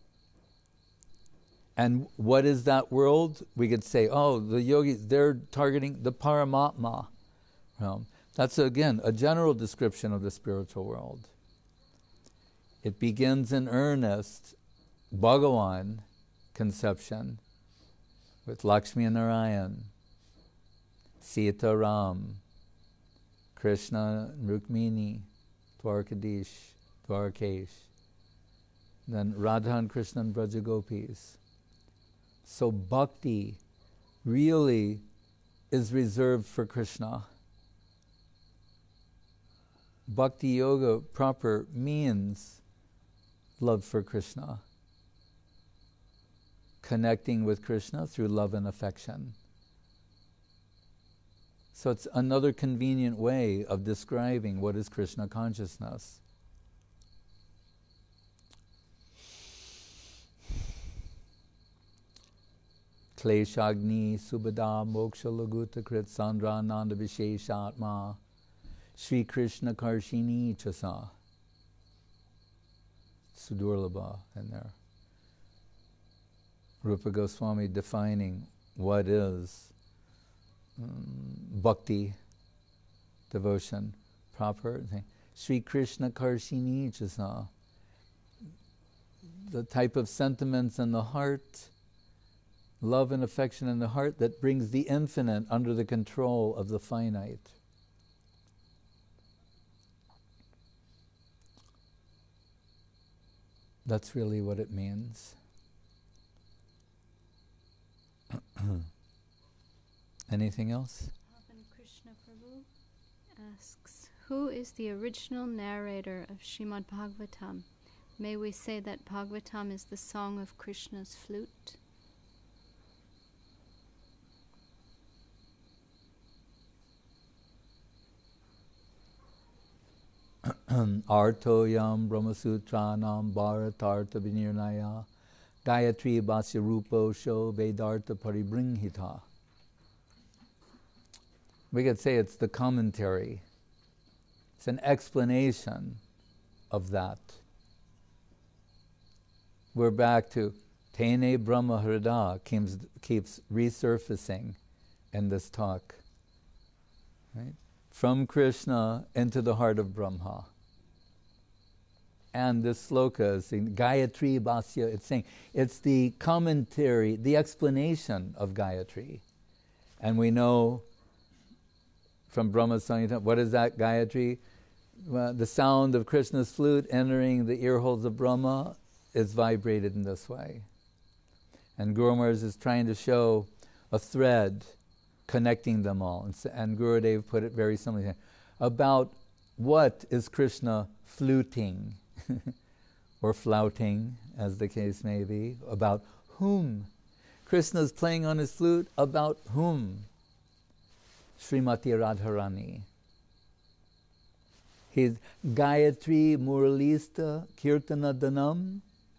And what is that world? We could say, oh, the yogis, they're targeting the Paramatma realm. That's, again, a general description of the spiritual world. It begins in earnest, Bhagavan conception, with Lakshmi and Narayan, Sita Ram, Krishna and Rukmini, Dwarkadish, Dwarkesh, then Radha and Krishna and Brajagopis. So bhakti really is reserved for Krishna. Bhakti yoga proper means love for Krishna. Connecting with Krishna through love and affection. So it's another convenient way of describing what is Krishna consciousness. Kleshagni Subhada Moksha Laguta Krit Sandra Nanda Visheshatma Sri Krishna Karshini Chasa. Sudurlabha in there. Rupa Goswami defining what is um, bhakti, devotion, proper thing. Sri Krishna Karshini Chasa. The type of sentiments in the heart, love and affection in the heart that brings the infinite under the control of the finite. That's really what it means. Anything else? Pavan Krishna Prabhu asks, who is the original narrator of Srimad Bhagavatam? May we say that Bhagavatam is the song of Krishna's flute? Artoyam Brahmasutranam Bharatartha Vinirnaya Gayatri Bhasya Rupo Sho Vedartha Paribringhita. We could say it's the commentary. It's an explanation of that. We're back to Tene Brahma Hrida keeps, keeps resurfacing in this talk. Right? From Krishna into the heart of Brahma. And this sloka is saying, Gayatri Bhasya, it's saying, it's the commentary, the explanation of Gayatri. And we know from Brahma Samhita, what is that Gayatri? Well, the sound of Krishna's flute entering the ear holes of Brahma is vibrated in this way. And Guru Maharaj is trying to show a thread connecting them all. And, and Gurudev put it very simply, about what is Krishna fluting? Or flouting, as the case may be, about whom? Krishna is playing on his flute, about whom? Srimati Radharani. He's Gayatri Muralista Kirtana Danam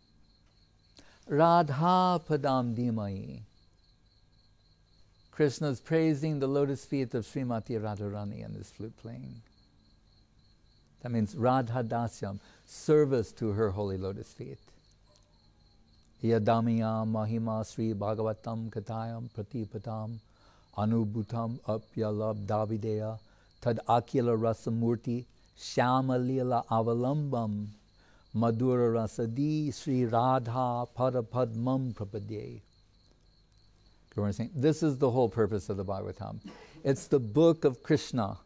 Radha Padam Dimai. Krishna is praising the lotus feet of Srimati Radharani in his flute playing. That means Radha Dasyam, service to her holy lotus feet. Yadamiyam Mahima Sri Bhagavatam Katayam Pratipatam Anubhutam Apyalab Davideya Tad Akila Rasamurti Shyama Lila Avalambam Madhura Rasadi Sri Radha Parapadmam Prapadye. We're saying this is the whole purpose of the Bhagavatam. It's the book of Krishna.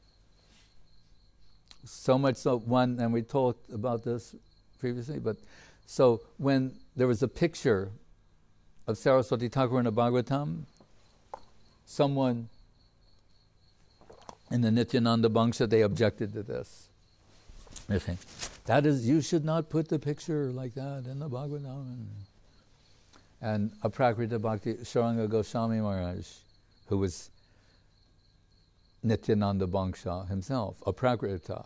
So much so, one, and we talked about this previously, but so when there was a picture of Saraswati Thakur in a Bhagavatam, someone in the Nityananda Bangsha, they objected to this. They're saying, that is, you should not put the picture like that in the Bhagavatam. And Aprakrita Bhakti Sharanga Goswami Maharaj, who was Nityananda Bangsha himself, Aprakrita,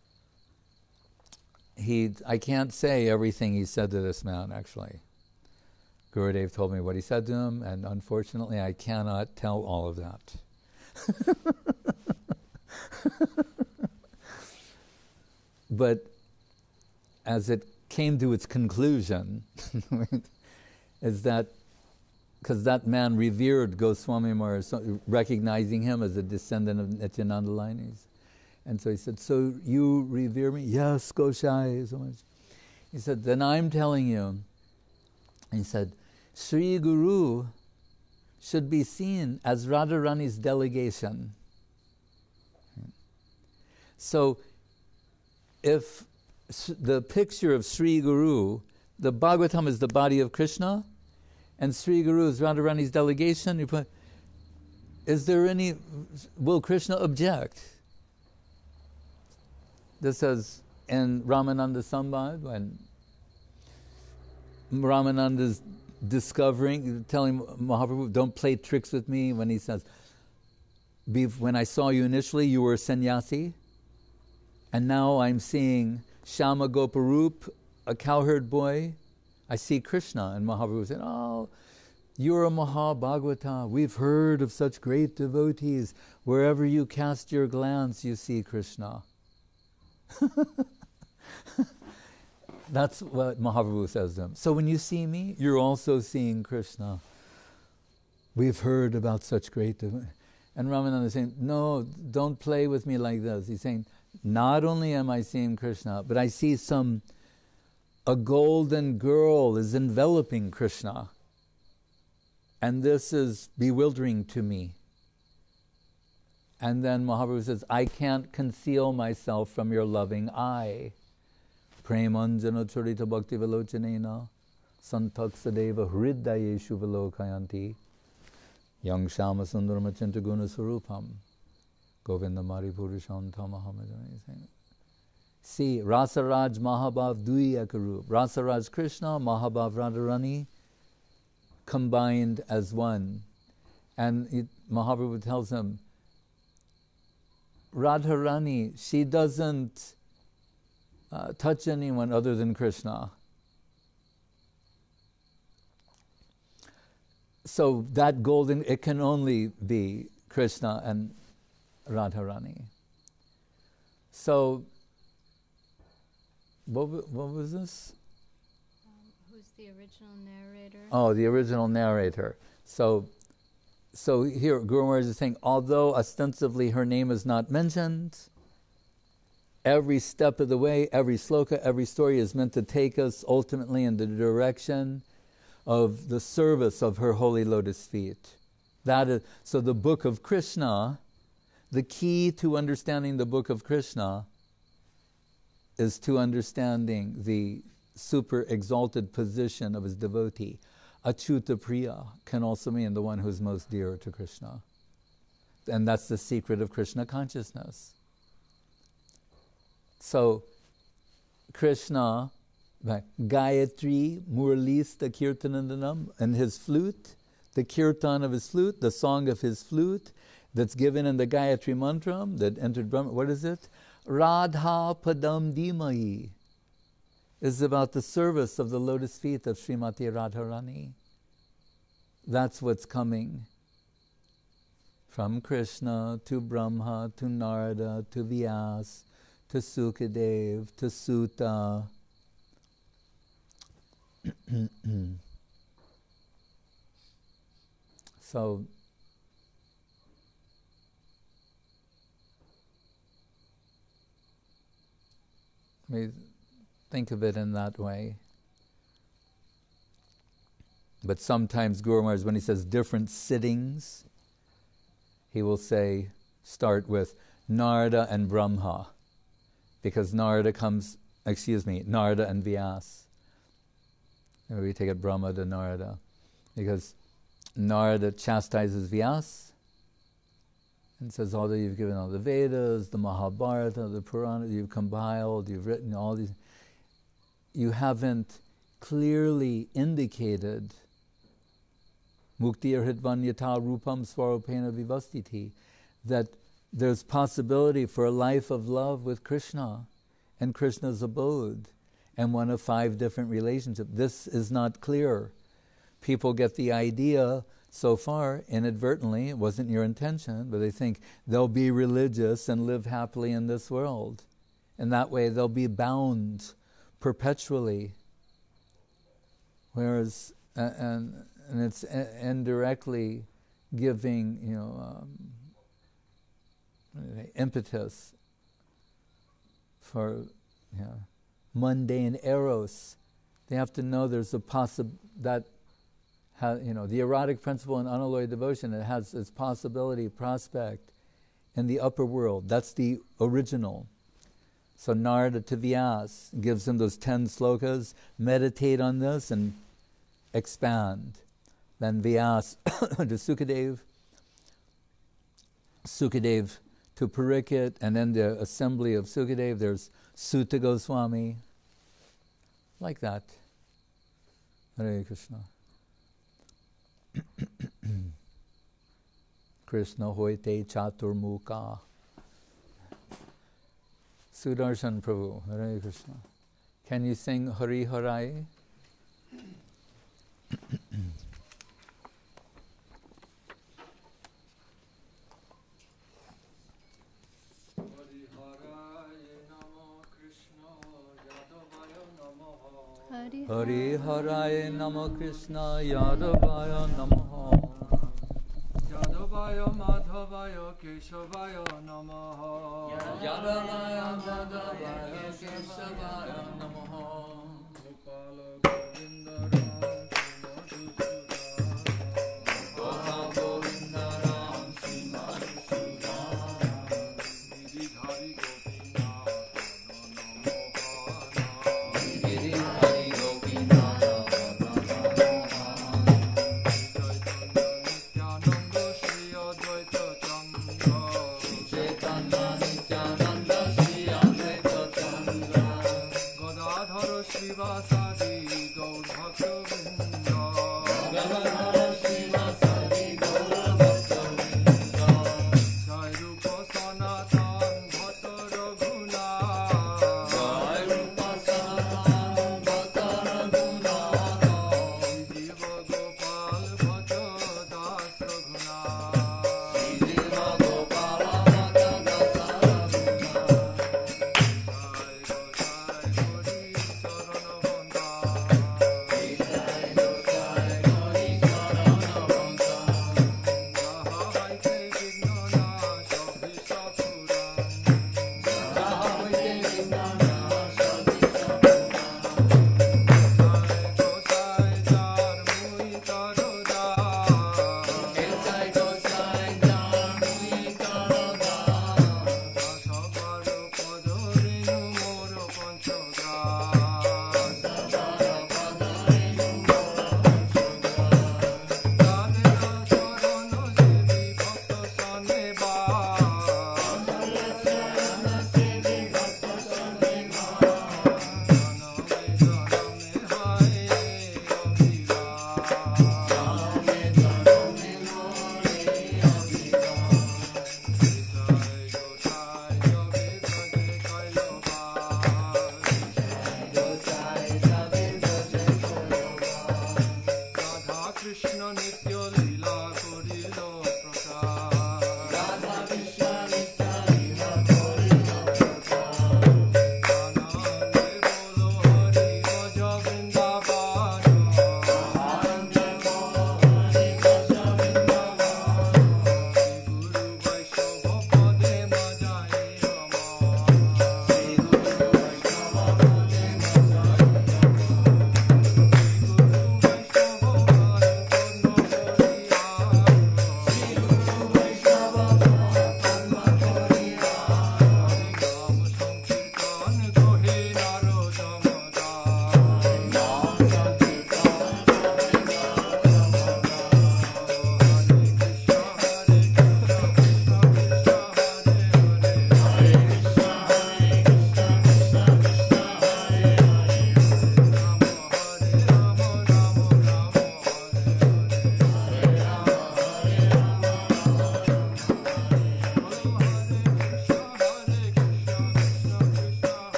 He, I can't say everything he said to this man, actually. Gurudev told me what he said to him, and unfortunately I cannot tell all of that. But as it came to its conclusion, is that because that man revered Goswami Maharaj, so recognizing him as a descendant of Nityananda Lineys. And so he said, so you revere me? Yes, Goshai, so much. He said, then I'm telling you, and he said, Sri Guru should be seen as Radharani's delegation. So if the picture of Sri Guru, the Bhagavatam is the body of Krishna, and Sri Guru is Radharani's delegation, you put, is there any, will Krishna object? This is in Ramananda Sambad, when Ramananda's discovering, telling Mahaprabhu, don't play tricks with me, when he says, when I saw you initially, you were a sannyasi, and now I'm seeing Shama Goparup, a cowherd boy. I see Krishna. And Mahaprabhu said, oh, you're a Mahabhagavata. We've heard of such great devotees. Wherever you cast your glance, you see Krishna. That's what Mahaprabhu says to him. So when you see me, you're also seeing Krishna. We've heard about such great devotees. And Ramananda is saying, no, don't play with me like this. He's saying, not only am I seeing Krishna, but I see some, a golden girl is enveloping Krishna. And this is bewildering to me. And then Mahaprabhu says, I can't conceal myself from your loving eye. Premanjana charita bhakti vilochanena santaksadeva hridayeshu vilokayanti yang shama sundarama chinta guna sarupam govinda maripurisham tamahamajana. See, Rasaraj Mahabhav Dui Ekarup. Rasaraj Krishna, Mahabhav Radharani combined as one. And it, Mahaprabhu tells him, Radharani, she doesn't uh, touch anyone other than Krishna. So that golden, it can only be Krishna and Radharani. So, what, what was this? Um, who's the original narrator? Oh, the original narrator. So, so here, Guru Maharaj is saying, although ostensibly her name is not mentioned, every step of the way, every sloka, every story is meant to take us ultimately in the direction of the service of her holy lotus feet. That is, so the book of Krishna, the key to understanding the book of Krishna is to understanding the super exalted position of his devotee. Achyuta Priya can also mean the one who's most dear to Krishna. And that's the secret of Krishna consciousness. So, Krishna, Gayatri Muralista Kirtanandanam, and his flute, the kirtan of his flute, the song of his flute, that's given in the Gayatri mantra that entered Brahma. What is it? Radha Padam Dhimahi is about the service of the lotus feet of Srimati Radharani. That's what's coming from Krishna to Brahma to Narada to Vyas to Sukadev to Sutta. So, we think of it in that way. But sometimes Guru Maharaj, when he says different sittings, he will say, start with Narada and Brahma, because Narada comes, excuse me, Narada and Vyas. And we take it Brahma to Narada, because Narada chastises Vyas and says, although you've given all the Vedas, the Mahabharata, the Purana, you've compiled, you've written all these, you haven't clearly indicated Muktir Hidvanyata Rupam Swarupena Vivastiti, that there's possibility for a life of love with Krishna and Krishna's abode and one of five different relationships. This is not clear. People get the idea so far, inadvertently, it wasn't your intention, but they think they'll be religious and live happily in this world. And that way they'll be bound perpetually, whereas uh, and and it's uh, indirectly giving, you know, um, impetus for, you know, mundane eros. They have to know there's a possible that, ha- you know, the erotic principle in unalloyed devotion, it has its possibility, prospect in the upper world. That's the original. So Narada to Vyas gives him those ten slokas, meditate on this and expand. Then Vyas to Sukadev, Sukadev to Parikshit, and then the assembly of Sukadev, there's Sutta Goswami, like that. Hare Krishna. Krishna hoite chaturmukha. Sudarshan Prabhu, Hare Krishna. Can you sing Hari Harai? Hari Harai Namo Krishna Yadavaya Namaha Yadavaya Madhavaya Keshavaya Namaha Yadavaya Madhavaya Keshavaya Namaha Gopala Govinda Ram Srimati Sudhara Gopala Govinda Ram Srimati Sudhara Giridhari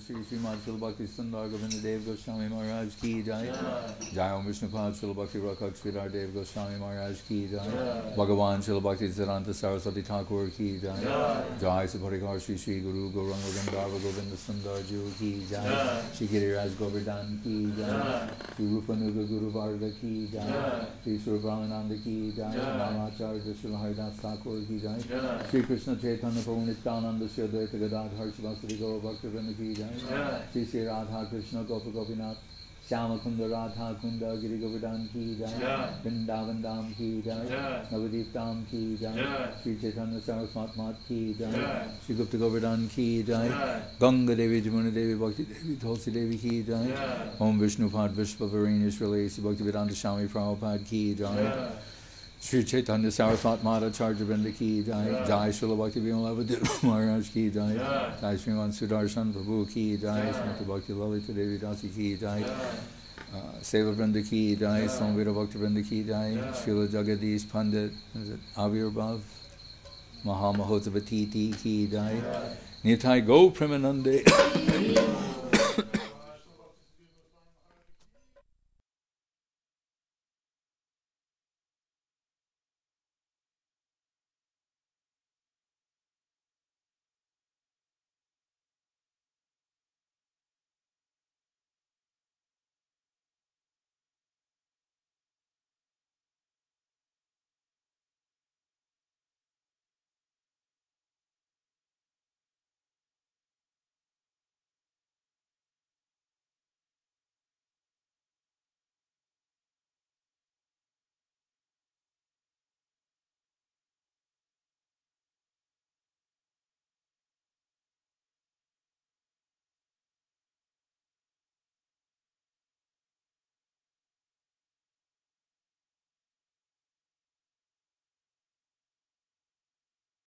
Shri Srimad Srila Bhakti Sundar Govinda Dev Goswami Maharaj Ki Jai. Jai Om Vishnupad Srila Bhakti Rakshak Sridhar Dev Goswami Maharaj Ki Jai. Bhagavan Srila Bhakti Siddhanta Saraswati Thakur Ki Jai. Jai Saparikar Shri Shri Guru Gauranga Gandharva Govinda Sundar Ju Ki Jai. Shri Giriraj Govardhan Ki Jai. Shri Rupanuga Guru Varga Ki Jai. Shri Sri Brahmananda Ki Jai. Namacharya Srila Haridas Thakur Ki Jai. Shri Krishna Chaitanya Prabhu Nityananda Shri Advaita Gadadhar Harshvasari Gaura Bhaktivinoda Ki Jai. Shri Shri Radha Krishna Gopa Gopinath Shyama Kunda Radha Kunda Giri Govardhan Ki Jai. Vrindavan Dham Ki Jai. Navadip Dham Ki Jai. Shri Chaitanya Saraswat Mat Ki Jai. Shri Gupta Govardhan Ki Jai. Ganga Devi Jamuna Devi Bhakti Devi Tulsi Devi Ki Jai. Om Vishnupad Vishvavareni Srila Sri Bhaktivedanta Swami Prabhupada Ki Jai. Shri Chaitanya Saraswat Mata Charja Vrinda Ki Jai. Jai Srila Bhakti Vinod Maharaj Ki Jai. Jai Sriman Sudarshan Prabhu Ki Jai. Srimati Bhakti Lalita Devi Dasi Ki Jai. Uh, Seva Vrinda Ki Jai. Samveda Bhakti Vrinda Ki Jai. Srila Jagadish Pandit is it Avirbhav Mahamahotsavatiti Ki Jai. Nitai Go Premanande